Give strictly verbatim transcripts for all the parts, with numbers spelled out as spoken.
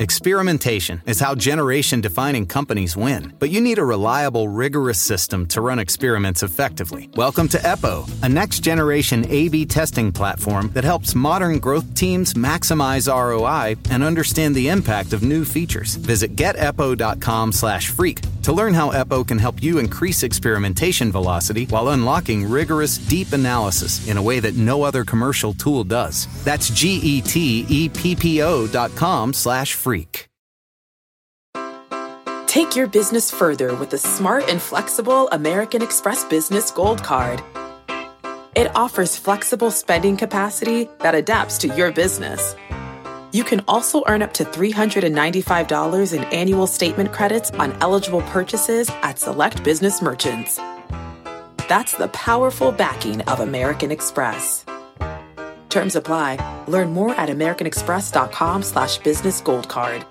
Experimentation is how generation-defining companies win. But you need a reliable, rigorous system to run experiments effectively. Welcome to EPO, a next-generation A B testing platform that helps modern growth teams maximize R O I and understand the impact of new features. Visit get epo dot com slash freak to learn how EPO can help you increase experimentation velocity while unlocking rigorous, deep analysis in a way that no other commercial tool does. That's G E T E P P O dot com slash freak. Take your business further with the smart and flexible American Express Business Gold Card. It offers flexible spending capacity that adapts to your business. You can also earn up to three hundred ninety-five dollars in annual statement credits on eligible purchases at select business merchants. That's the powerful backing of American Express. Terms apply. Learn more at americanexpress.com slash business gold card.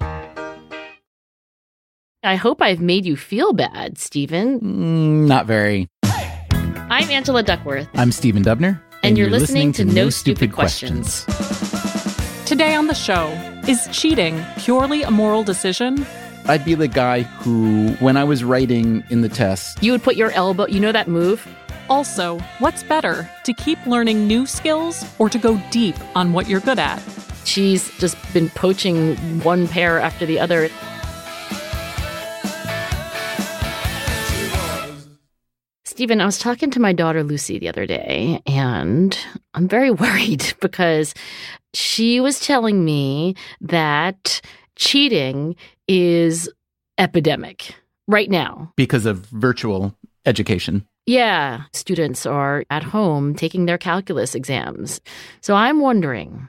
I hope I've made you feel bad, Stephen. Mm, not very. I'm Angela Duckworth. I'm Stephen Dubner. And, and you're, you're listening, listening to No Stupid, Stupid Questions. Questions. Today on the show, is cheating purely a moral decision? I'd be the guy who, when I was writing in the test... You would put your elbow... You know that move? Also, what's better, to keep learning new skills or to go deep on what you're good at? She's just been poaching one pair after the other. Stephen, I was talking to my daughter Lucy the other day, and I'm very worried because she was telling me that cheating is epidemic right now. Because of virtual education. Yeah, students are at home taking their calculus exams. So I'm wondering,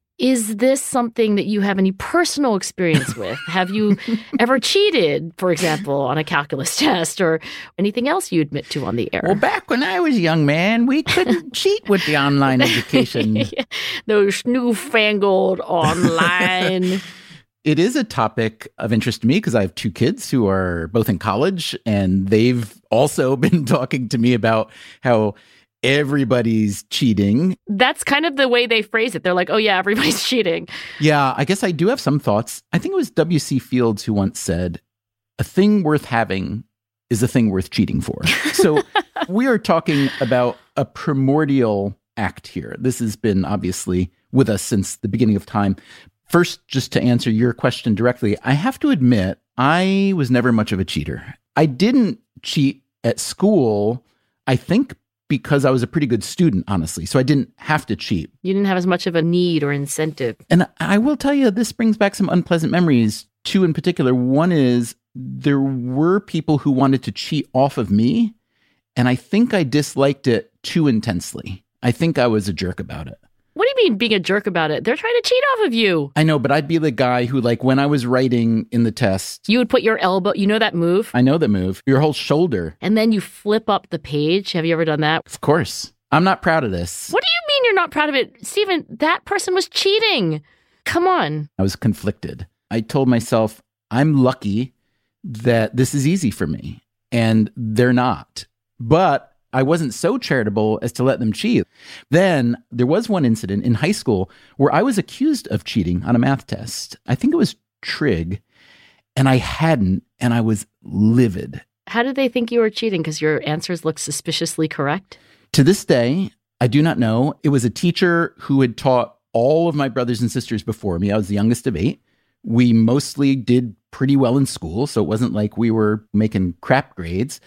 is this something that you have any personal experience with? Have you ever cheated, for example, on a calculus test or anything else you admit to on the air? Well, back when I was a young man, we couldn't cheat with the online education. Those newfangled online... It is a topic of interest to me because I have two kids who are both in college, and they've also been talking to me about how everybody's cheating. That's kind of the way they phrase it. They're like, oh yeah, everybody's cheating. Yeah, I guess I do have some thoughts. I think it was W C Fields who once said, a thing worth having is a thing worth cheating for. So we are talking about a primordial act here. This has been obviously with us since the beginning of time. First, just to answer your question directly, I have to admit, I was never much of a cheater. I didn't cheat at school, I think because I was a pretty good student, honestly. So I didn't have to cheat. You didn't have as much of a need or incentive. And I will tell you, this brings back some unpleasant memories, two in particular. One is there were people who wanted to cheat off of me, and I think I disliked it too intensely. I think I was a jerk about it. What do you mean being a jerk about it? They're trying to cheat off of you. I know, but I'd be the guy who, like, when I was writing in the test... You would put your elbow... You know that move? I know the move. Your whole shoulder. And then you flip up the page. Have you ever done that? Of course. I'm not proud of this. What do you mean you're not proud of it? Stephen, that person was cheating. Come on. I was conflicted. I told myself, I'm lucky that this is easy for me. And they're not. But... I wasn't so charitable as to let them cheat. Then there was one incident in high school where I was accused of cheating on a math test. I think it was trig, and I hadn't, and I was livid. How did they think you were cheating? Because your answers looked suspiciously correct? To this day, I do not know. It was a teacher who had taught all of my brothers and sisters before me. I was the youngest of eight. We mostly did pretty well in school, so it wasn't like we were making crap grades.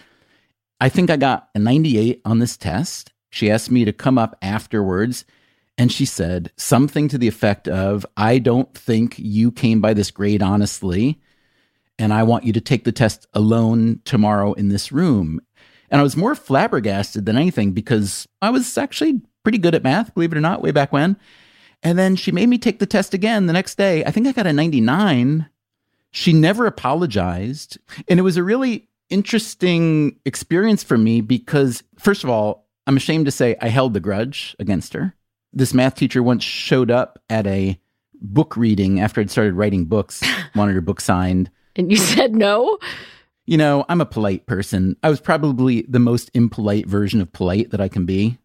I think I got a ninety-eight on this test. She asked me to come up afterwards, and she said something to the effect of, I don't think you came by this grade honestly, and I want you to take the test alone tomorrow in this room. And I was more flabbergasted than anything because I was actually pretty good at math, believe it or not, way back when. And then she made me take the test again the next day. I think I got a ninety-nine. She never apologized, and it was a really interesting experience for me because, first of all, I'm ashamed to say I held the grudge against her. This math teacher once showed up at a book reading after I'd started writing books, wanted her book signed. And you said no? You know, I'm a polite person. I was probably the most impolite version of polite that I can be.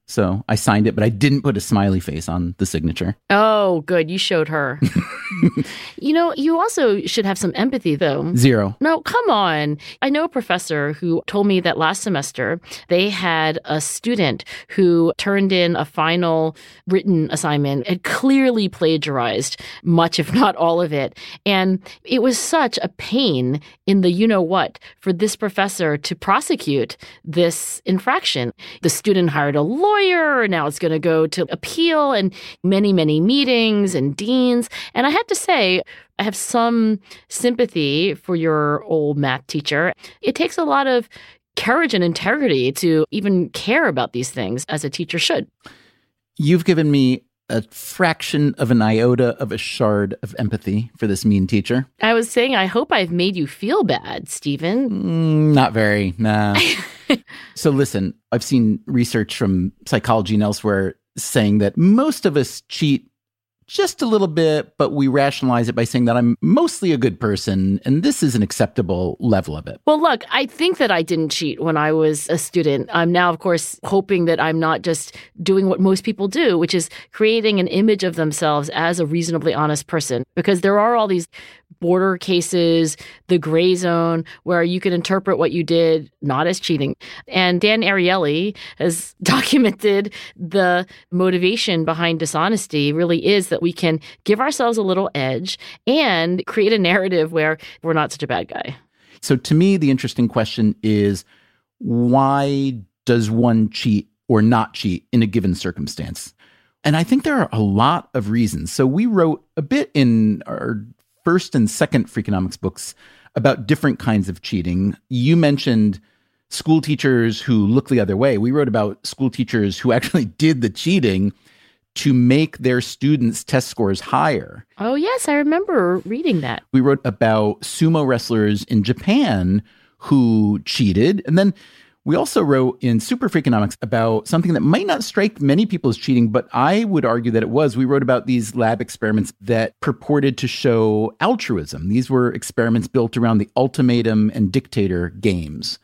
So I signed it, but I didn't put a smiley face on the signature. Oh, good. You showed her. You know, you also should have some empathy, though. Zero. No, come on. I know a professor who told me that last semester they had a student who turned in a final written assignment, had clearly plagiarized much, if not all of it. And it was such a pain in the you-know-what for this professor to prosecute this infraction. The student hired a lawyer. Now it's going to go to appeal and many, many meetings and deans. And I had to say, I have some sympathy for your old math teacher. It takes a lot of courage and integrity to even care about these things, as a teacher should. You've given me a fraction of an iota of a shard of empathy for this mean teacher. I was saying, I hope I've made you feel bad, Stephen. Mm, not very, nah. So listen, I've seen research from psychology and elsewhere saying that most of us cheat just a little bit, but we rationalize it by saying that I'm mostly a good person, and this is an acceptable level of it. Well, look, I think that I didn't cheat when I was a student. I'm now, of course, hoping that I'm not just doing what most people do, which is creating an image of themselves as a reasonably honest person, because there are all these border cases, the gray zone, where you can interpret what you did not as cheating. And Dan Ariely has documented the motivation behind dishonesty really is that we can give ourselves a little edge and create a narrative where we're not such a bad guy. So to me, the interesting question is, why does one cheat or not cheat in a given circumstance? And I think there are a lot of reasons. So we wrote a bit in our first and second Freakonomics books about different kinds of cheating. You mentioned school teachers who look the other way. We wrote about school teachers who actually did the cheating to make their students' test scores higher. Oh, yes, I remember reading that. We wrote about sumo wrestlers in Japan who cheated. And then we also wrote in Super Freakonomics about something that might not strike many people as cheating, but I would argue that it was. We wrote about these lab experiments that purported to show altruism. These were experiments built around the Ultimatum and Dictator games,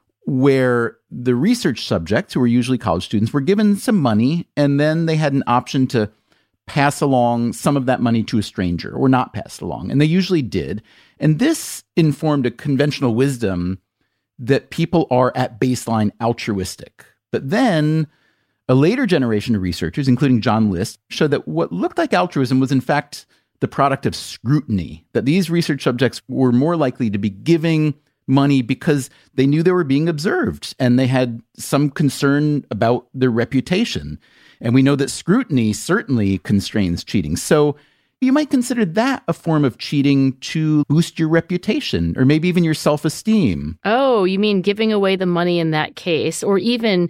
where the research subjects, who were usually college students, were given some money, and then they had an option to pass along some of that money to a stranger or not pass it along. And they usually did. And this informed a conventional wisdom that people are at baseline altruistic. But then a later generation of researchers, including John List, showed that what looked like altruism was in fact the product of scrutiny, that these research subjects were more likely to be giving money because they knew they were being observed and they had some concern about their reputation. And we know that scrutiny certainly constrains cheating. So you might consider that a form of cheating to boost your reputation or maybe even your self-esteem. Oh, you mean giving away the money in that case, or even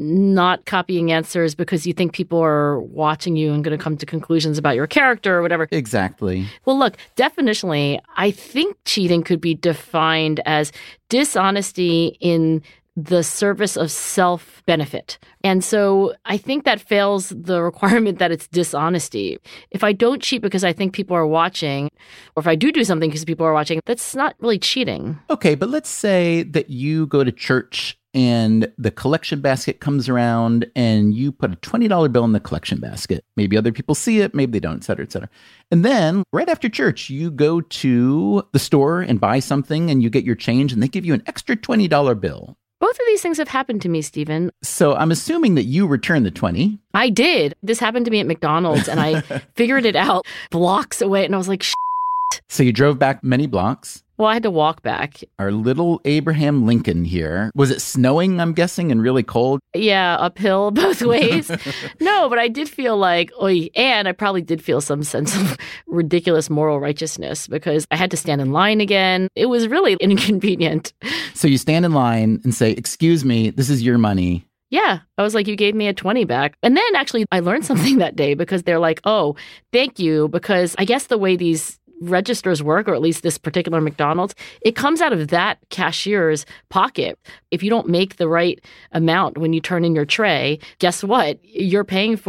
not copying answers because you think people are watching you and going to come to conclusions about your character or whatever. Exactly. Well, look, definitionally, I think cheating could be defined as dishonesty in the service of self-benefit. And so I think that fails the requirement that it's dishonesty. If I don't cheat because I think people are watching, or if I do do something because people are watching, that's not really cheating. Okay, but let's say that you go to church and the collection basket comes around and you put a twenty dollar bill in the collection basket. Maybe other people see it, maybe they don't, et cetera, et cetera. And then right after church, you go to the store and buy something and you get your change and they give you an extra twenty dollar bill. Both of these things have happened to me, Stephen. So I'm assuming that you returned the twenty. I did. This happened to me at McDonald's, and I figured it out blocks away, and I was like, shit. So you drove back many blocks. Well, I had to walk back. Our little Abraham Lincoln here. Was it snowing, I'm guessing, and really cold? Yeah, uphill both ways. No, but I did feel like, oy, and I probably did feel some sense of ridiculous moral righteousness because I had to stand in line again. It was really inconvenient. So you stand in line and say, excuse me, this is your money. Yeah, I was like, you gave me a twenty back. And then actually I learned something that day because they're like, oh, thank you. Because I guess the way these registers work, or at least this particular McDonald's, it comes out of that cashier's pocket. If you don't make the right amount when you turn in your tray, guess what? You're paying for it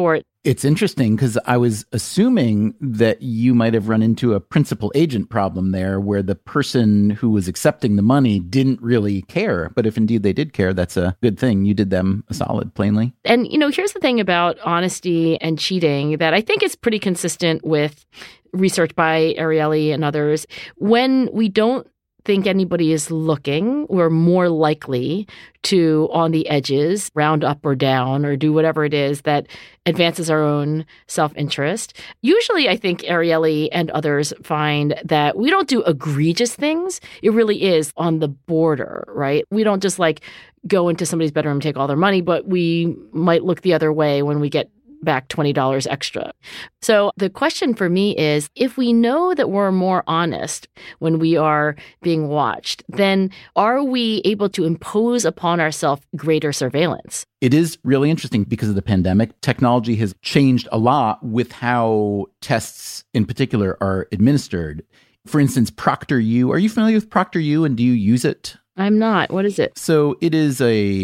It's interesting because I was assuming that you might have run into a principal agent problem there where the person who was accepting the money didn't really care. But if indeed they did care, that's a good thing. You did them a solid, plainly. And, you know, here's the thing about honesty and cheating that I think is pretty consistent with research by Ariely and others. When we don't think anybody is looking, we're more likely to, on the edges, round up or down or do whatever it is that advances our own self-interest. Usually, I think Ariely and others find that we don't do egregious things. It really is on the border, right? We don't just like go into somebody's bedroom and take all their money, but we might look the other way when we get back twenty dollars extra. So the question for me is, if we know that we're more honest when we are being watched, then are we able to impose upon ourselves greater surveillance? It is really interesting because of the pandemic. Technology has changed a lot with how tests in particular are administered. For instance, ProctorU. Are you familiar with ProctorU and do you use it? I'm not. What is it? So it is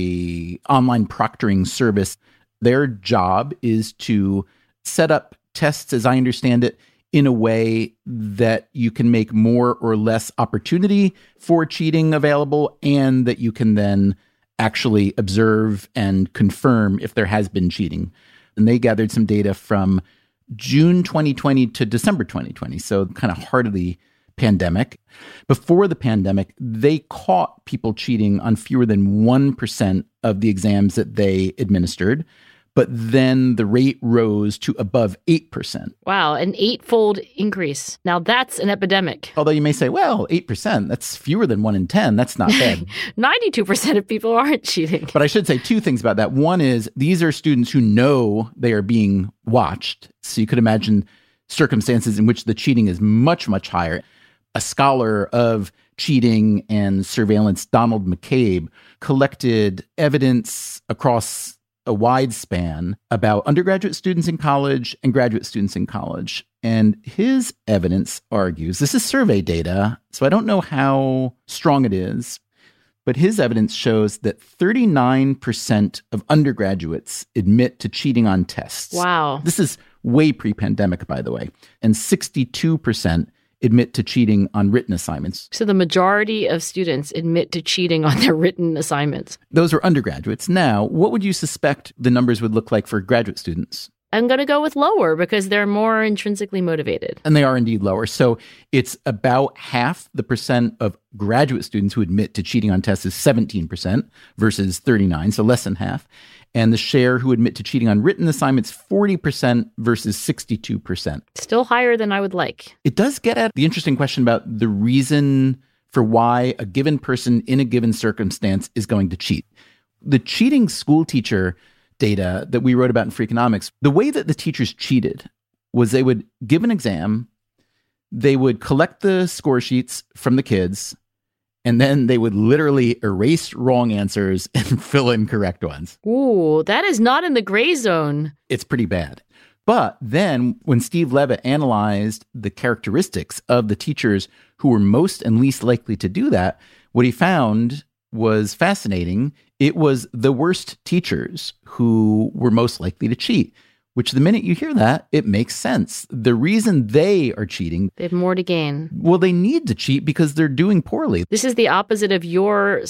a online proctoring service. Their job is to set up tests, as I understand it, in a way that you can make more or less opportunity for cheating available and that you can then actually observe and confirm if there has been cheating. And they gathered some data from June twenty twenty to December twenty twenty, so kind of heart of the pandemic. Before the pandemic, they caught people cheating on fewer than one percent of the exams that they administered. But then the rate rose to above eight percent. Wow, an eightfold increase. Now that's an epidemic. Although you may say, well, eight percent, that's fewer than one in ten. That's not bad. ninety-two percent of people aren't cheating. But I should say two things about that. One is these are students who know they are being watched. So you could imagine circumstances in which the cheating is much, much higher. A scholar of cheating and surveillance, Donald McCabe, collected evidence across a wide span about undergraduate students in college and graduate students in college. And his evidence argues, this is survey data, so I don't know how strong it is, but his evidence shows that thirty-nine percent of undergraduates admit to cheating on tests. Wow. This is way pre-pandemic, by the way. And sixty-two percent admit to cheating on written assignments. So the majority of students admit to cheating on their written assignments. Those are undergraduates. Now, what would you suspect the numbers would look like for graduate students? I'm going to go with lower because they're more intrinsically motivated. And they are indeed lower. So it's about half the percent of graduate students who admit to cheating on tests is seventeen percent versus thirty-nine, so less than half. And the share who admit to cheating on written assignments, forty percent versus sixty-two percent. Still higher than I would like. It does get at the interesting question about the reason for why a given person in a given circumstance is going to cheat. The cheating school teacher data that we wrote about in Freakonomics, the way that the teachers cheated was they would give an exam, they would collect the score sheets from the kids, and then they would literally erase wrong answers and fill in correct ones. Ooh, that is not in the gray zone. It's pretty bad. But then when Steve Levitt analyzed the characteristics of the teachers who were most and least likely to do that, what he found was fascinating. It was the worst teachers who were most likely to cheat, which the minute you hear that, it makes sense. The reason they are cheating, they have more to gain. Well, they need to cheat because they're doing poorly. This is the opposite of your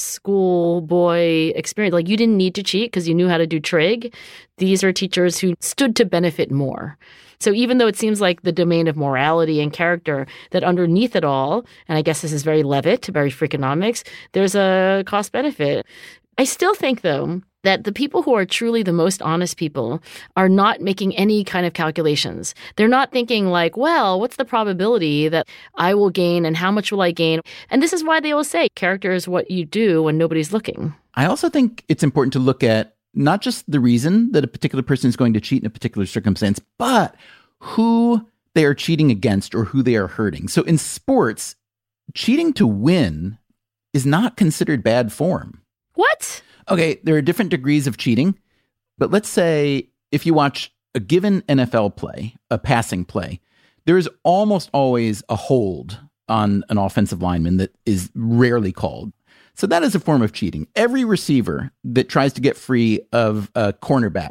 schoolboy experience. Like, you didn't need to cheat because you knew how to do trig. These are teachers who stood to benefit more. So even though it seems like the domain of morality and character, that underneath it all, and I guess this is very Levitt, very Freakonomics, there's a cost benefit. I still think, though, that the people who are truly the most honest people are not making any kind of calculations. They're not thinking like, well, what's the probability that I will gain and how much will I gain? And this is why they will say character is what you do when nobody's looking. I also think it's important to look at not just the reason that a particular person is going to cheat in a particular circumstance, but who they are cheating against or who they are hurting. So in sports, cheating to win is not considered bad form. What? Okay, there are different degrees of cheating, but let's say if you watch a given N F L play, a passing play, there is almost always a hold on an offensive lineman that is rarely called. So that is a form of cheating. Every receiver that tries to get free of a cornerback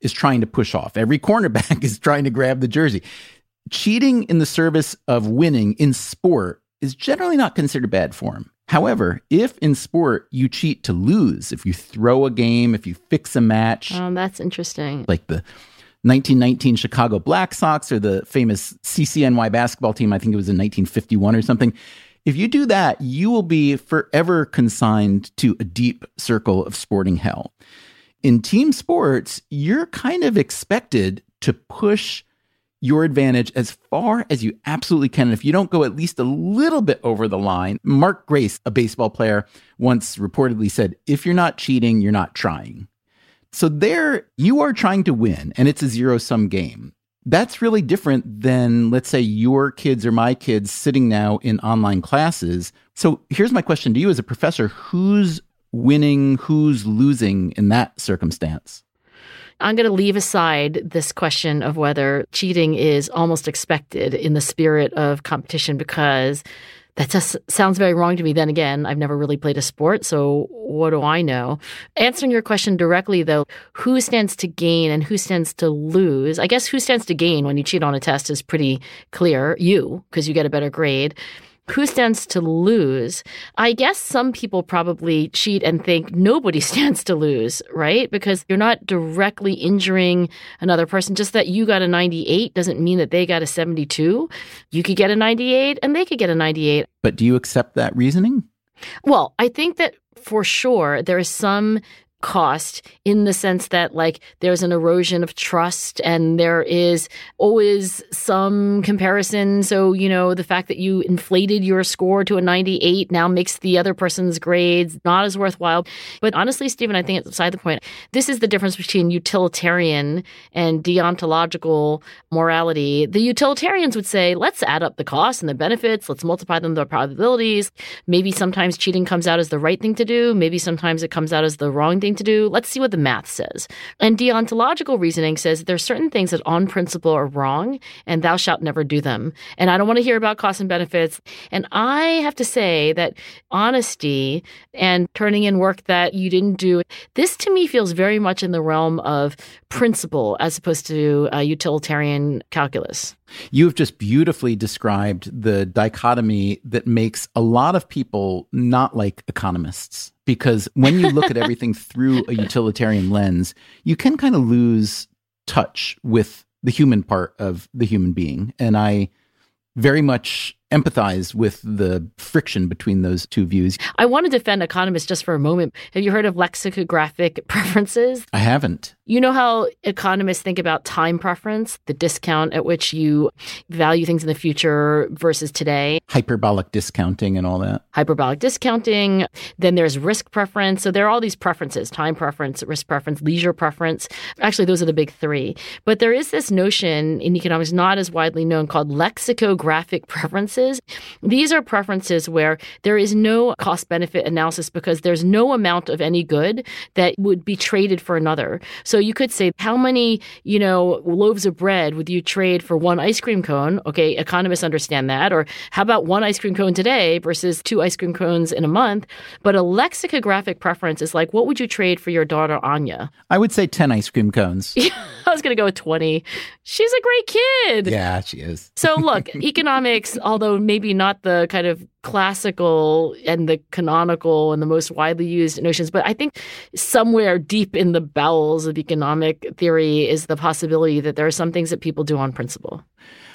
is trying to push off. Every cornerback is trying to grab the jersey. Cheating in the service of winning in sport is generally not considered bad form. However, if in sport you cheat to lose, if you throw a game, if you fix a match. Oh, that's interesting. Like the nineteen nineteen Chicago Black Sox or the famous C C N Y basketball team, I think it was in nineteen fifty-one or something. If you do that, you will be forever consigned to a deep circle of sporting hell. In team sports, you're kind of expected to push your advantage as far as you absolutely can. And if you don't go at least a little bit over the line, Mark Grace, a baseball player, once reportedly said, if you're not cheating, you're not trying. So there, you are trying to win, and it's a zero-sum game. That's really different than, let's say, your kids or my kids sitting now in online classes. So here's my question to you as a professor. Who's winning, who's losing in that circumstance? I'm going to leave aside this question of whether cheating is almost expected in the spirit of competition, because that just sounds very wrong to me. Then again, I've never really played a sport, so what do I know? Answering your question directly, though, who stands to gain and who stands to lose? I guess who stands to gain when you cheat on a test is pretty clear. You, because you get a better grade. Who stands to lose? I guess some people probably cheat and think nobody stands to lose, right? Because you're not directly injuring another person. Just that you got a ninety-eight doesn't mean that they got a seventy-two. You could get a ninety-eight and they could get a ninety-eight. But do you accept that reasoning? Well, I think that for sure there is some cost in the sense that, like, there's an erosion of trust and there is always some comparison. So, you know, the fact that you inflated your score to a ninety-eight now makes the other person's grades not as worthwhile. But honestly, Stephen, I think it's beside the point. This is the difference between utilitarian and deontological morality. The utilitarians would say, let's add up the costs and the benefits. Let's multiply them by probabilities. Maybe sometimes cheating comes out as the right thing to do. Maybe sometimes it comes out as the wrong thing to do. Let's see what the math says. And deontological reasoning says there are certain things that on principle are wrong and thou shalt never do them. And I don't want to hear about costs and benefits. And I have to say that honesty and turning in work that you didn't do, this to me feels very much in the realm of principle as opposed to uh, utilitarian calculus. You have just beautifully described the dichotomy that makes a lot of people not like economists. Because when you look at everything through a utilitarian lens, you can kind of lose touch with the human part of the human being. And I very much empathize with the friction between those two views. I want to defend economists just for a moment. Have you heard of lexicographic preferences? I haven't. You know how economists think about time preference, the discount at which you value things in the future versus today? Hyperbolic discounting and all that. Hyperbolic discounting. Then there's risk preference. So there are all these preferences: time preference, risk preference, leisure preference. Actually, those are the big three. But there is this notion in economics, not as widely known, called lexicographic preferences. These are preferences where there is no cost-benefit analysis because there's no amount of any good that would be traded for another. So you could say, how many, you know, loaves of bread would you trade for one ice cream cone? Okay, economists understand that. Or how about one ice cream cone today versus two ice cream cones in a month? But a lexicographic preference is like, what would you trade for your daughter, Anya? I would say ten ice cream cones. I was going to go with twenty. She's a great kid. Yeah, she is. So look, economics, although maybe not the kind of classical and the canonical and the most widely used notions, but I think somewhere deep in the bowels of economic theory is the possibility that there are some things that people do on principle.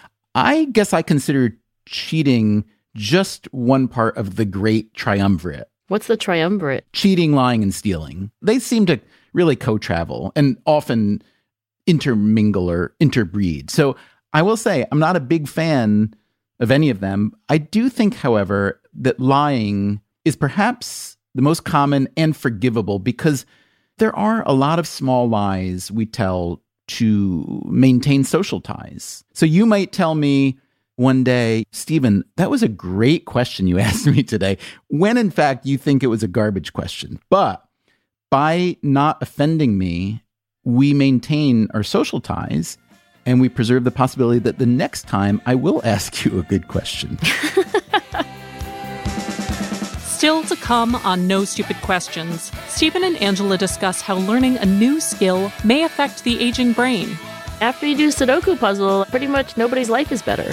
I guess I consider cheating just one part of the great triumvirate. What's the triumvirate? Cheating, lying, and stealing. They seem to really co-travel and often intermingle or interbreed. So I will say I'm not a big fan of any of them. I do think, however, that lying is perhaps the most common and forgivable because there are a lot of small lies we tell to maintain social ties. So you might tell me one day, Stephen, that was a great question you asked me today, when in fact you think it was a garbage question. But by not offending me, we maintain our social ties and we preserve the possibility that the next time I will ask you a good question. Still to come on No Stupid Questions, Stephen and Angela discuss how learning a new skill may affect the aging brain. After you do Sudoku puzzle, pretty much nobody's life is better.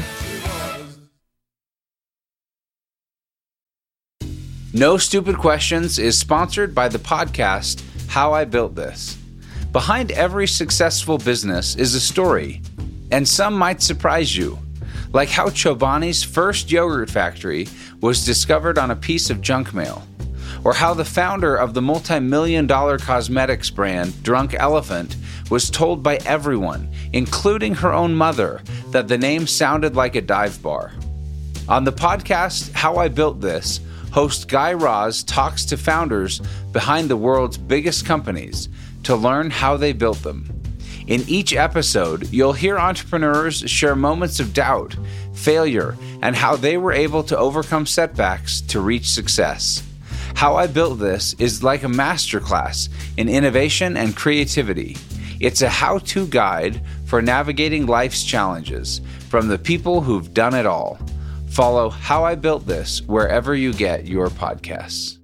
No Stupid Questions is sponsored by the podcast How I Built This. Behind every successful business is a story, and some might surprise you, like how Chobani's first yogurt factory was discovered on a piece of junk mail, or how the founder of the multi-million dollar cosmetics brand Drunk Elephant was told by everyone, including her own mother, that the name sounded like a dive bar. On the podcast How I Built This, host Guy Raz talks to founders behind the world's biggest companies to learn how they built them. In each episode, you'll hear entrepreneurs share moments of doubt, failure, and how they were able to overcome setbacks to reach success. How I Built This is like a masterclass in innovation and creativity. It's a how-to guide for navigating life's challenges from the people who've done it all. Follow How I Built This wherever you get your podcasts.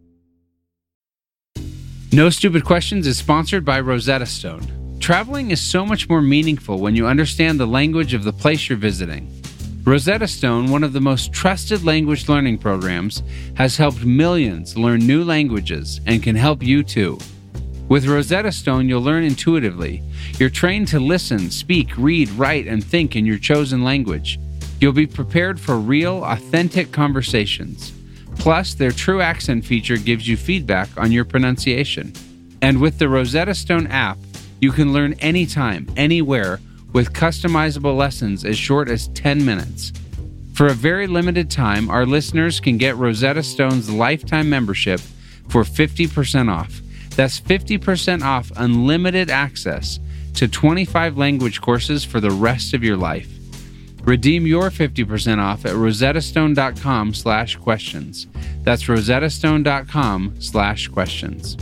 No Stupid Questions is sponsored by Rosetta Stone. Traveling is so much more meaningful when you understand the language of the place you're visiting. Rosetta Stone, one of the most trusted language learning programs, has helped millions learn new languages and can help you too. With Rosetta Stone, you'll learn intuitively. You're trained to listen, speak, read, write, and think in your chosen language. You'll be prepared for real, authentic conversations. Plus, their True Accent feature gives you feedback on your pronunciation. And with the Rosetta Stone app, you can learn anytime, anywhere, with customizable lessons as short as ten minutes. For a very limited time, our listeners can get Rosetta Stone's lifetime membership for fifty percent off. That's fifty percent off unlimited access to twenty-five language courses for the rest of your life. Redeem your fifty percent off at rosettastone.com slash questions. That's rosettastone.com slash questions.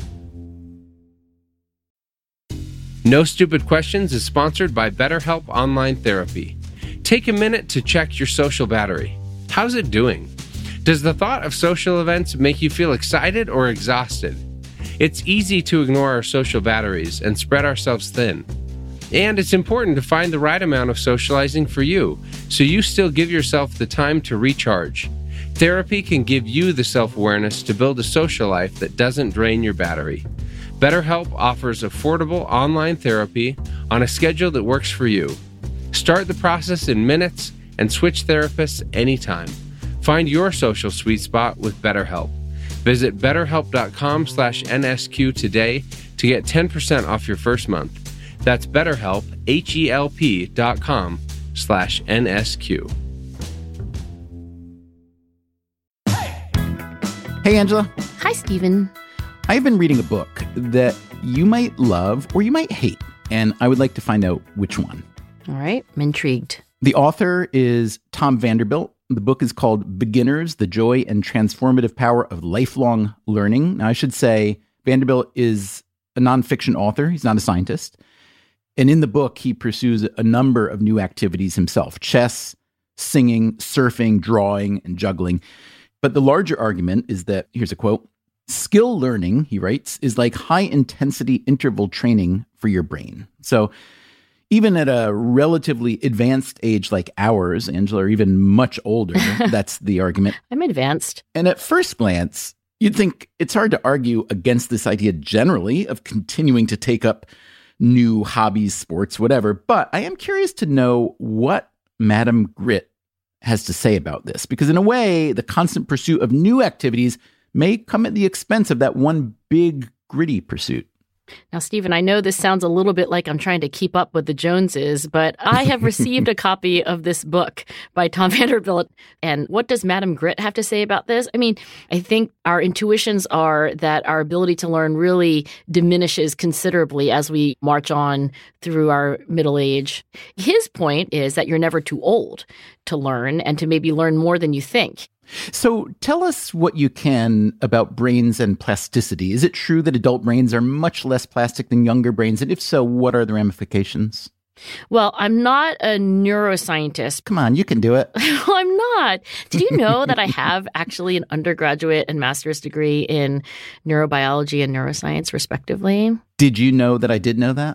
No Stupid Questions is sponsored by BetterHelp Online Therapy. Take a minute to check your social battery. How's it doing? Does the thought of social events make you feel excited or exhausted? It's easy to ignore our social batteries and spread ourselves thin. And it's important to find the right amount of socializing for you, so you still give yourself the time to recharge. Therapy can give you the self-awareness to build a social life that doesn't drain your battery. BetterHelp offers affordable online therapy on a schedule that works for you. Start the process in minutes and switch therapists anytime. Find your social sweet spot with BetterHelp. Visit betterhelp.com slash NSQ today to get ten percent off your first month. That's BetterHelp, H-E-L-P dot com slash NSQ. Hey, Angela. Hi, Stephen. I've been reading a book that you might love or you might hate, and I would like to find out which one. All right, I'm intrigued. The author is Tom Vanderbilt. The book is called Beginners, The Joy and Transformative Power of Lifelong Learning. Now, I should say Vanderbilt is a nonfiction author. He's not a scientist. And in the book, he pursues a number of new activities himself: chess, singing, surfing, drawing, and juggling. But the larger argument is that, here's a quote, skill learning, he writes, is like high-intensity interval training for your brain. So even at a relatively advanced age like ours, Angela, or even much older, that's the argument. I'm advanced. And at first glance, you'd think it's hard to argue against this idea generally of continuing to take up new hobbies, sports, whatever. But I am curious to know what Madame Grit has to say about this, because in a way, the constant pursuit of new activities may come at the expense of that one big, gritty pursuit. Now, Stephen, I know this sounds a little bit like I'm trying to keep up with the Joneses, but I have received a copy of this book by Tom Vanderbilt. And what does Madame Grit have to say about this? I mean, I think our intuitions are that our ability to learn really diminishes considerably as we march on through our middle age. His point is that you're never too old to learn and to maybe learn more than you think. So tell us what you can about brains and plasticity. Is it true that adult brains are much less plastic than younger brains? And if so, what are the ramifications? Well, I'm not a neuroscientist. Come on, you can do it. Well, I'm not. Did you know that I have actually an undergraduate and master's degree in neurobiology and neuroscience, respectively? Did you know that I did know that?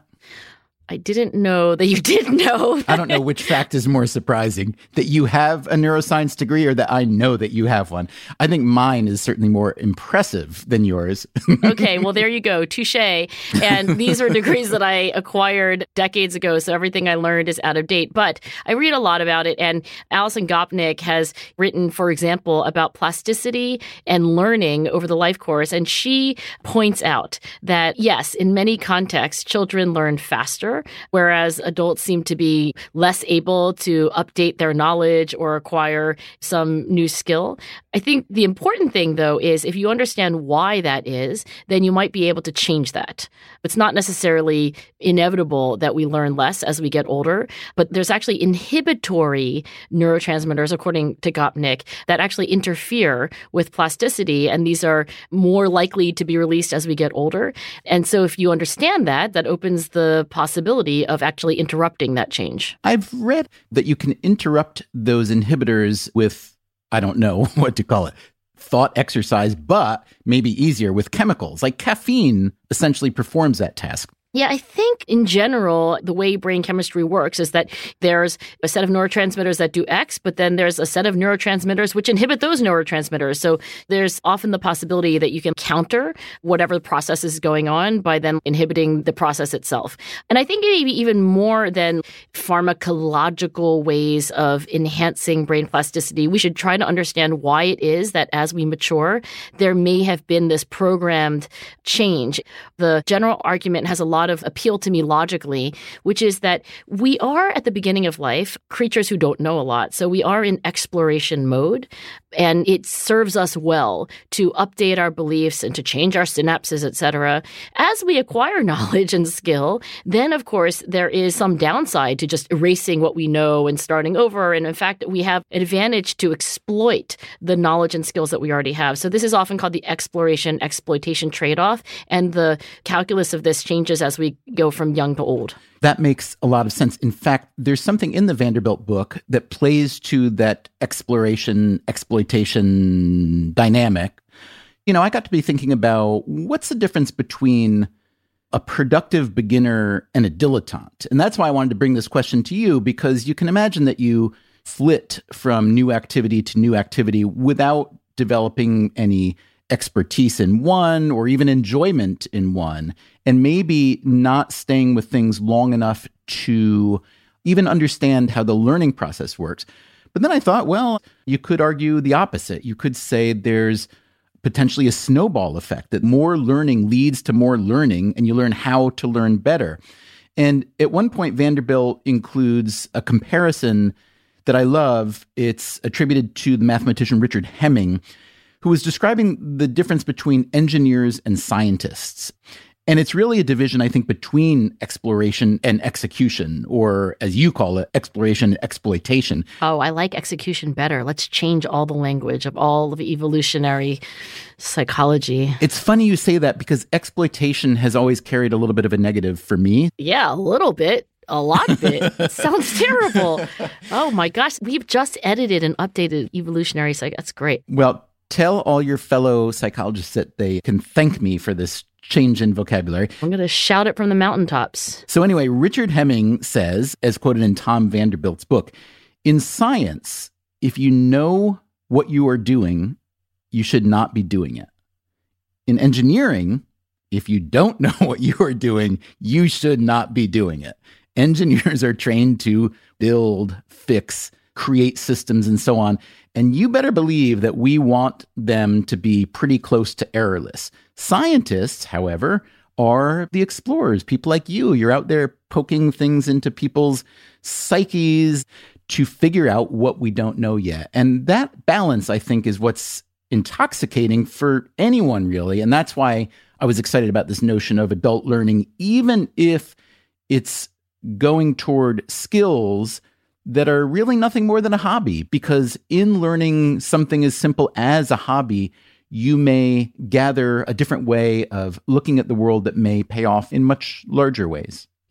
I didn't know that you did know that. I don't know which fact is more surprising, that you have a neuroscience degree or that I know that you have one. I think mine is certainly more impressive than yours. Okay, well, there you go. Touché. And these are degrees that I acquired decades ago, so everything I learned is out of date. But I read a lot about it, and Alison Gopnik has written, for example, about plasticity and learning over the life course, and she points out that, yes, in many contexts, children learn faster, whereas adults seem to be less able to update their knowledge or acquire some new skill. I think the important thing, though, is if you understand why that is, then you might be able to change that. It's not necessarily inevitable that we learn less as we get older, but there's actually inhibitory neurotransmitters, according to Gopnik, that actually interfere with plasticity, and these are more likely to be released as we get older. And so if you understand that, that opens the possibility of actually interrupting that change. I've read that you can interrupt those inhibitors with, I don't know what to call it, thought exercise, but maybe easier with chemicals. Like caffeine essentially performs that task. Yeah, I think in general, the way brain chemistry works is that there's a set of neurotransmitters that do X, but then there's a set of neurotransmitters which inhibit those neurotransmitters. So there's often the possibility that you can counter whatever the process is going on by then inhibiting the process itself. And I think maybe even more than pharmacological ways of enhancing brain plasticity, we should try to understand why it is that as we mature, there may have been this programmed change. The general argument has a lot of appeal to me logically, which is that we are at the beginning of life creatures who don't know a lot. So we are in exploration mode, and it serves us well to update our beliefs and to change our synapses, et cetera. As we acquire knowledge and skill, then of course there is some downside to just erasing what we know and starting over. And in fact, we have an advantage to exploit the knowledge and skills that we already have. So this is often called the exploration exploitation trade-off, and the calculus of this changes as we go from young to old. That makes a lot of sense. In fact, there's something in the Vanderbilt book that plays to that exploration, exploitation dynamic. You know, I got to be thinking about what's the difference between a productive beginner and a dilettante. And that's why I wanted to bring this question to you, because you can imagine that you flit from new activity to new activity without developing any expertise in one or even enjoyment in one, and maybe not staying with things long enough to even understand how the learning process works. But then I thought, well, you could argue the opposite. You could say there's potentially a snowball effect, that more learning leads to more learning, and you learn how to learn better. And at one point, Vanderbilt includes a comparison that I love. It's attributed to the mathematician Richard Hemming, who was describing the difference between engineers and scientists. And it's really a division, I think, between exploration and execution, or as you call it, exploration and exploitation. Oh, I like execution better. Let's change all the language of all of evolutionary psychology. It's funny you say that, because exploitation has always carried a little bit of a negative for me. Yeah, a little bit. A lot of it. It sounds terrible. Oh my gosh. We've just edited and updated evolutionary psych. That's great. Well, tell all your fellow psychologists that they can thank me for this change in vocabulary. I'm going to shout it from the mountaintops. So anyway, Richard Hemming says, as quoted in Tom Vanderbilt's book, in science, if you know what you are doing, you should not be doing it. In engineering, if you don't know what you are doing, you should not be doing it. Engineers are trained to build, fix, create systems, and so on. And you better believe that we want them to be pretty close to errorless. Scientists, however, are the explorers, people like you. You're out there poking things into people's psyches to figure out what we don't know yet. And that balance, I think, is what's intoxicating for anyone, really. And that's why I was excited about this notion of adult learning, even if it's going toward skills that are really nothing more than a hobby, because in learning something as simple as a hobby, you may gather a different way of looking at the world that may pay off in much larger ways.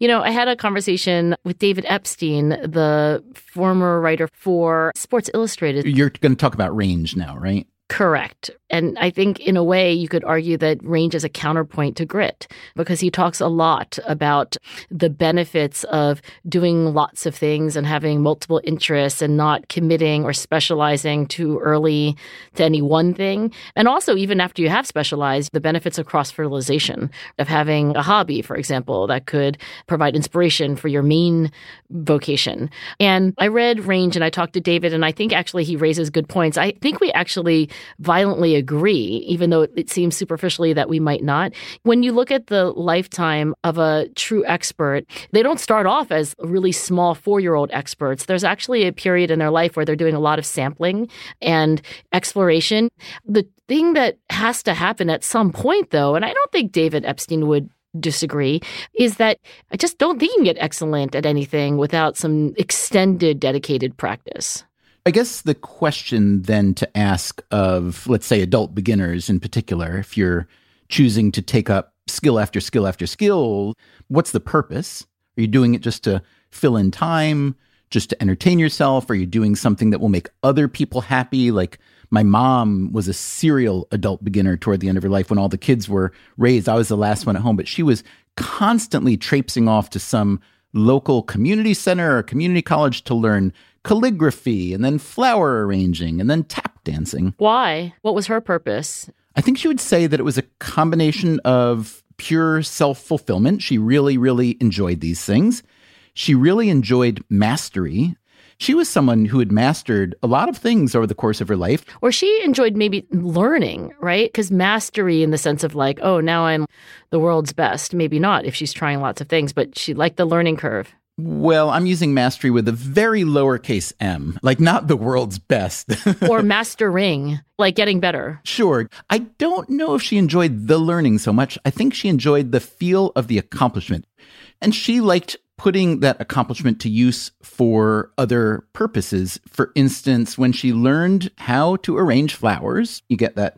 You know, I had a conversation with David Epstein, the former writer for Sports Illustrated. You're going to talk about range now, right? Correct. And I think in a way you could argue that range is a counterpoint to grit because he talks a lot about the benefits of doing lots of things and having multiple interests and not committing or specializing too early to any one thing. And also, even after you have specialized, the benefits of cross-fertilization, of having a hobby, for example, that could provide inspiration for your main vocation. And I read Range and I talked to David, and I think actually he raises good points. I think we actually violently agree, even though it seems superficially that we might not. When you look at the lifetime of a true expert, they don't start off as really small four-year-old experts. There's actually a period in their life where they're doing a lot of sampling and exploration. The thing that has to happen at some point, though, and I don't think David Epstein would disagree, is that I just don't think you can get excellent at anything without some extended, dedicated practice. I guess the question then to ask of, let's say, adult beginners in particular, if you're choosing to take up skill after skill after skill, what's the purpose? Are you doing it just to fill in time, just to entertain yourself? Are you doing something that will make other people happy? Like my mom was a serial adult beginner toward the end of her life when all the kids were raised. I was the last one at home, but she was constantly traipsing off to some local community center or community college to learn calligraphy and then flower arranging and then tap dancing. Why? What was her purpose? I think she would say that it was a combination of pure self-fulfillment. She really, really enjoyed these things. She really enjoyed mastery. She was someone who had mastered a lot of things over the course of her life. Or she enjoyed maybe learning, right? Because mastery in the sense of like, oh, now I'm the world's best. Maybe not if she's trying lots of things, but she liked the learning curve. Well, I'm using mastery with a very lowercase m, like not the world's best. Or mastering, like getting better. Sure. I don't know if she enjoyed the learning so much. I think she enjoyed the feel of the accomplishment. And she liked putting that accomplishment to use for other purposes. For instance, when she learned how to arrange flowers, you get that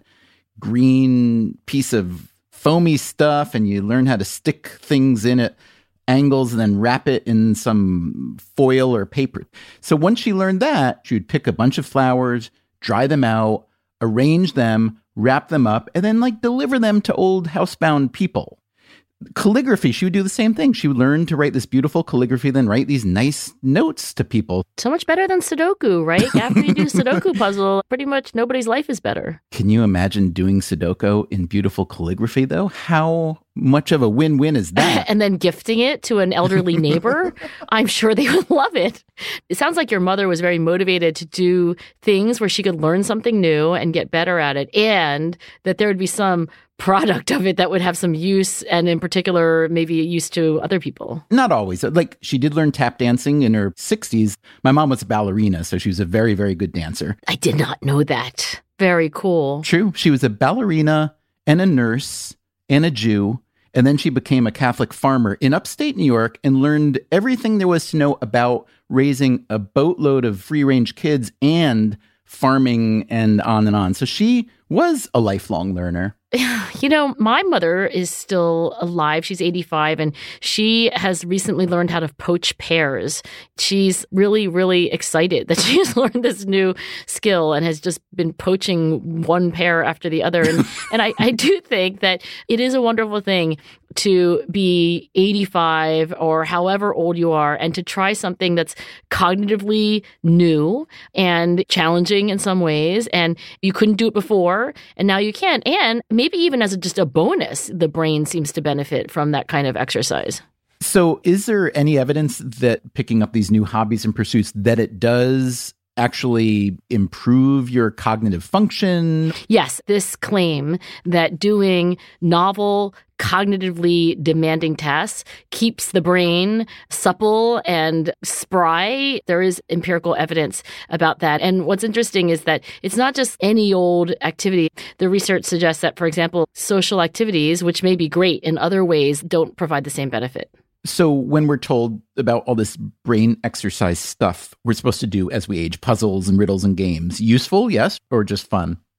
green piece of foamy stuff and you learn how to stick things in it angles and then wrap it in some foil or paper. So once she learned that, she would pick a bunch of flowers, dry them out, arrange them, wrap them up, and then like deliver them to old housebound people. Calligraphy, she would do the same thing. She would learn to write this beautiful calligraphy, then write these nice notes to people. So much better than Sudoku, right? After you do Sudoku puzzle, pretty much nobody's life is better. Can you imagine doing Sudoku in beautiful calligraphy, though? How much of a win-win is that? And then gifting it to an elderly neighbor? I'm sure they would love it. It sounds like your mother was very motivated to do things where she could learn something new and get better at it, and that there would be some product of it that would have some use, and in particular, maybe use to other people. Not always. Like, she did learn tap dancing in her sixties. My mom was a ballerina, so she was a very, very good dancer. I did not know that. Very cool. True. She was a ballerina and a nurse and a Jew. And then she became a Catholic farmer in upstate New York and learned everything there was to know about raising a boatload of free-range kids and farming and on and on. So she was a lifelong learner. You know, my mother is still alive. She's eighty-five, and she has recently learned how to poach pears. She's really, really excited that she has learned this new skill and has just been poaching one pear after the other. And, and I, I do think that it is a wonderful thing to be eighty-five or however old you are and to try something that's cognitively new and challenging in some ways. And you couldn't do it before, and now you can. And maybe even as a, just a bonus, the brain seems to benefit from that kind of exercise. So is there any evidence that picking up these new hobbies and pursuits, that it does actually improve your cognitive function? Yes, this claim that doing novel, cognitively demanding tasks keeps the brain supple and spry. There is empirical evidence about that. And what's interesting is that it's not just any old activity. The research suggests that, for example, social activities, which may be great in other ways, don't provide the same benefit. So when we're told about all this brain exercise stuff we're supposed to do as we age, puzzles and riddles and games, useful, yes, or just fun?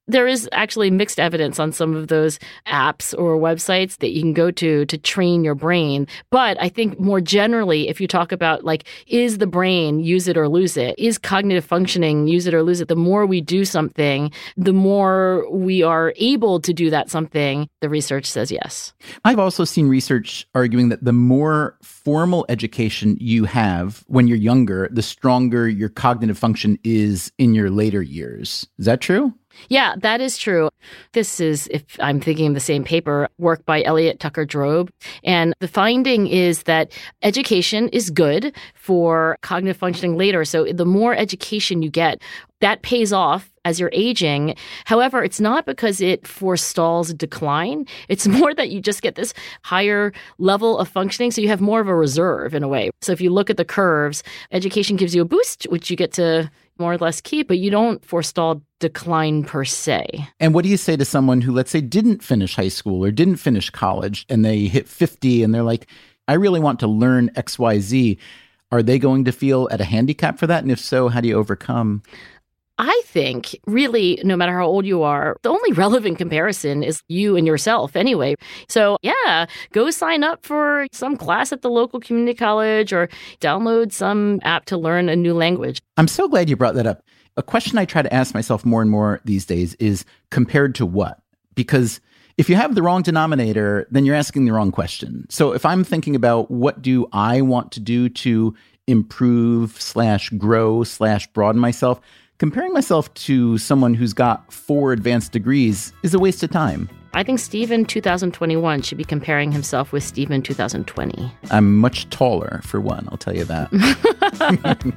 There is actually mixed evidence on some of those apps or websites that you can go to to train your brain. But I think more generally, if you talk about like, is the brain use it or lose it? Is cognitive functioning use it or lose it? The more we do something, the more we are able to do that something. The research says yes. I've also seen research arguing that the more formal education you have when you're younger, the stronger your cognitive function is in your later years. Is that true? Yeah, that is true. This is, if I'm thinking of the same paper, work by Elliot Tucker-Drobe. And the finding is that education is good for cognitive functioning later. So the more education you get, that pays off as you're aging. However, it's not because it forestalls decline. It's more that you just get this higher level of functioning. So you have more of a reserve in a way. So if you look at the curves, education gives you a boost, which you get to more or less keep, but you don't forestall decline per se. And what do you say to someone who, let's say, didn't finish high school or didn't finish college and they hit fifty and they're like, I really want to learn X Y Z. Are they going to feel at a handicap for that? And if so, how do you overcome? I think really, no matter how old you are, the only relevant comparison is you and yourself anyway. So yeah, go sign up for some class at the local community college or download some app to learn a new language. I'm so glad you brought that up. A question I try to ask myself more and more these days is compared to what? Because if you have the wrong denominator, then you're asking the wrong question. So if I'm thinking about what do I want to do to improve slash grow slash broaden myself, comparing myself to someone who's got four advanced degrees is a waste of time. I think Stephen two thousand twenty-one should be comparing himself with Stephen two thousand twenty. I'm much taller, for one, I'll tell you that.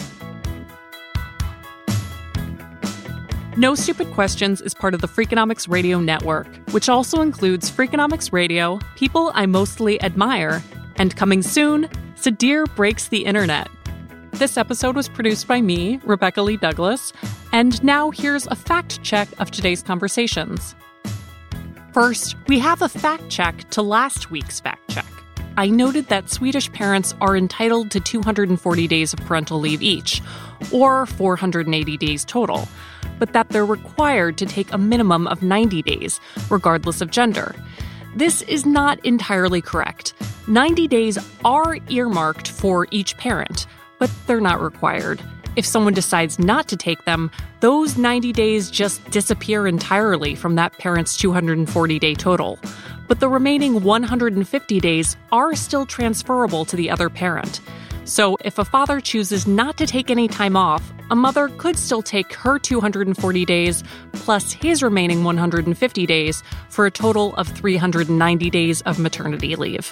No Stupid Questions is part of the Freakonomics Radio Network, which also includes Freakonomics Radio, People I Mostly Admire, and coming soon, Sadir Breaks the Internet. This episode was produced by me, Rebecca Lee Douglas, and now here's a fact check of today's conversations. First, we have a fact check to last week's fact check. I noted that Swedish parents are entitled to two hundred forty days of parental leave each, or four hundred eighty days total, but that they're required to take a minimum of ninety days, regardless of gender. This is not entirely correct. ninety days are earmarked for each parent, but they're not required. If someone decides not to take them, those ninety days just disappear entirely from that parent's two hundred forty day total. But the remaining one hundred fifty days are still transferable to the other parent. So if a father chooses not to take any time off, a mother could still take her two hundred forty days plus his remaining one hundred fifty days for a total of three hundred ninety days of maternity leave.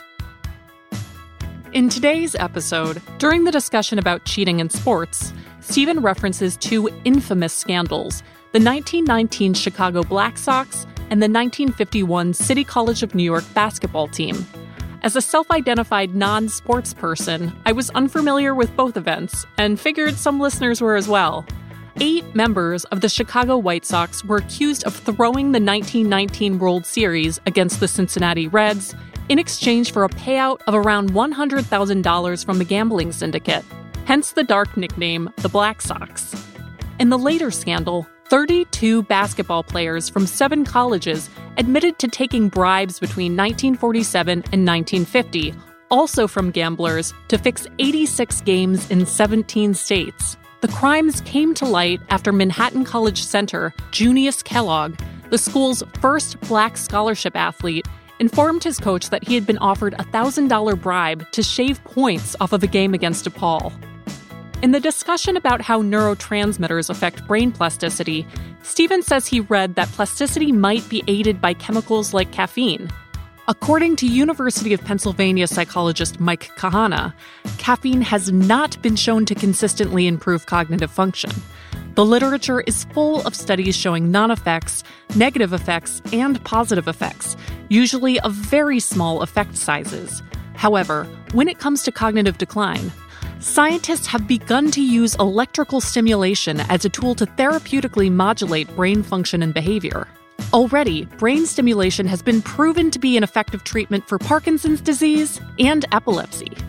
In today's episode, during the discussion about cheating in sports, Stephen references two infamous scandals, the nineteen nineteen Chicago Black Sox and the nineteen fifty-one City College of New York basketball team. As a self-identified non-sports person, I was unfamiliar with both events and figured some listeners were as well. Eight members of the Chicago White Sox were accused of throwing the nineteen nineteen World Series against the Cincinnati Reds in exchange for a payout of around one hundred thousand dollars from a gambling syndicate, hence the dark nickname, the Black Sox. In the later scandal, thirty-two basketball players from seven colleges admitted to taking bribes between nineteen forty-seven and nineteen fifty, also from gamblers, to fix eighty-six games in seventeen states. The crimes came to light after Manhattan College center Junius Kellogg, the school's first black scholarship athlete, informed his coach that he had been offered a one thousand dollars bribe to shave points off of a game against DePaul. In the discussion about how neurotransmitters affect brain plasticity, Stephen says he read that plasticity might be aided by chemicals like caffeine. According to University of Pennsylvania psychologist Mike Kahana, caffeine has not been shown to consistently improve cognitive function. The literature is full of studies showing non-effects, negative effects, and positive effects, usually of very small effect sizes. However, when it comes to cognitive decline, scientists have begun to use electrical stimulation as a tool to therapeutically modulate brain function and behavior. Already, brain stimulation has been proven to be an effective treatment for Parkinson's disease and epilepsy.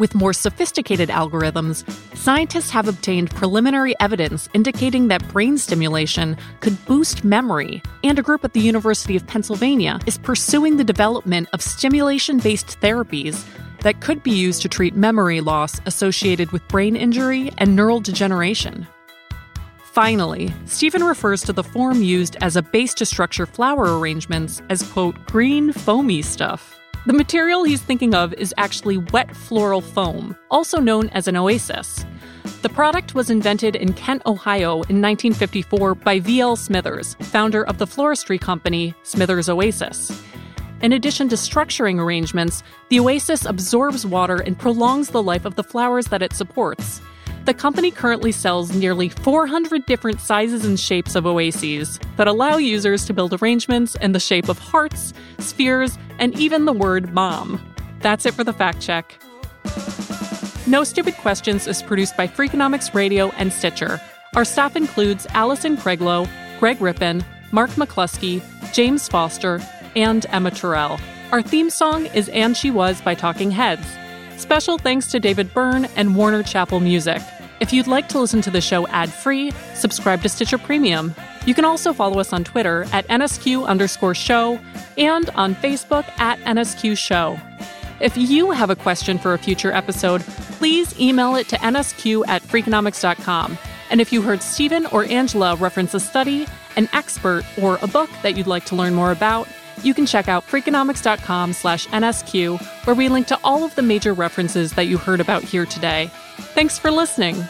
With more sophisticated algorithms, scientists have obtained preliminary evidence indicating that brain stimulation could boost memory, and a group at the University of Pennsylvania is pursuing the development of stimulation-based therapies that could be used to treat memory loss associated with brain injury and neural degeneration. Finally, Stephen refers to the form used as a base to structure flower arrangements as, quote, green foamy stuff. The material he's thinking of is actually wet floral foam, also known as an oasis. The product was invented in Kent, Ohio in nineteen fifty-four by V L Smithers, founder of the floristry company Smithers Oasis. In addition to structuring arrangements, the oasis absorbs water and prolongs the life of the flowers that it supports. The company currently sells nearly four hundred different sizes and shapes of oases that allow users to build arrangements in the shape of hearts, spheres, and even the word mom. That's it for the fact check. No Stupid Questions is produced by Freakonomics Radio and Stitcher. Our staff includes Allison Craiglow, Greg Rippin, Mark McCluskey, James Foster, and Emma Terrell. Our theme song is And She Was by Talking Heads. Special thanks to David Byrne and Warner Chappell Music. If you'd like to listen to the show ad-free, subscribe to Stitcher Premium. You can also follow us on Twitter at N S Q underscore show and on Facebook at N S Q show. If you have a question for a future episode, please email it to N S Q at Freakonomics dot com. And if you heard Stephen or Angela reference a study, an expert, or a book that you'd like to learn more about, you can check out Freakonomics.com slash NSQ, where we link to all of the major references that you heard about here today. Thanks for listening.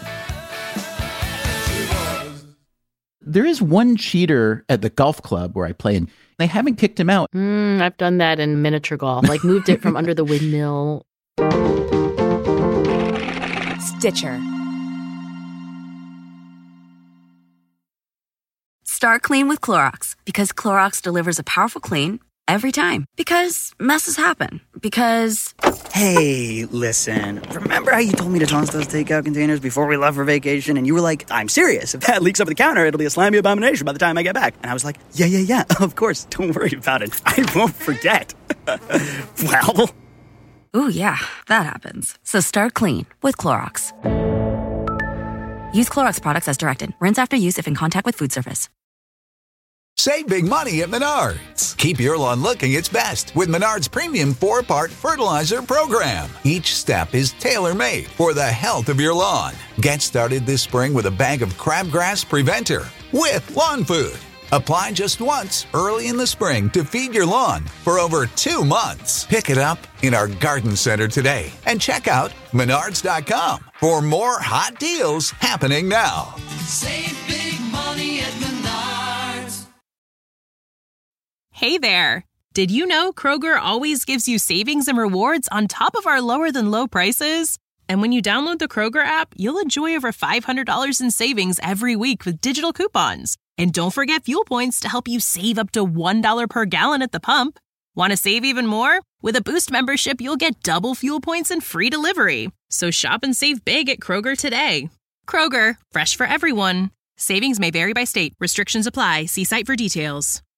There is one cheater at the golf club where I play, and they haven't kicked him out. Mm, I've done that in miniature golf, like moved it from under the windmill. Stitcher. Start clean with Clorox, because Clorox delivers a powerful clean every time. Because messes happen. Because... Hey, listen. Remember how you told me to toss those takeout containers before we left for vacation? And you were like, I'm serious. If that leaks over the counter, it'll be a slimy abomination by the time I get back. And I was like, yeah, yeah, yeah, of course. Don't worry about it. I won't forget. Well... Ooh, yeah, that happens. So start clean with Clorox. Use Clorox products as directed. Rinse after use if in contact with food surface. Save big money at Menards. Keep your lawn looking its best with Menards Premium four-part fertilizer program. Each step is tailor-made for the health of your lawn. Get started this spring with a bag of crabgrass preventer with lawn food. Apply just once early in the spring to feed your lawn for over two months. Pick it up in our garden center today and check out Menards dot com for more hot deals happening now. Save big money at Menards. Hey there! Did you know Kroger always gives you savings and rewards on top of our lower-than-low prices? And when you download the Kroger app, you'll enjoy over five hundred dollars in savings every week with digital coupons. And don't forget fuel points to help you save up to one dollar per gallon at the pump. Want to save even more? With a Boost membership, you'll get double fuel points and free delivery. So shop and save big at Kroger today. Kroger, fresh for everyone. Savings may vary by state. Restrictions apply. See site for details.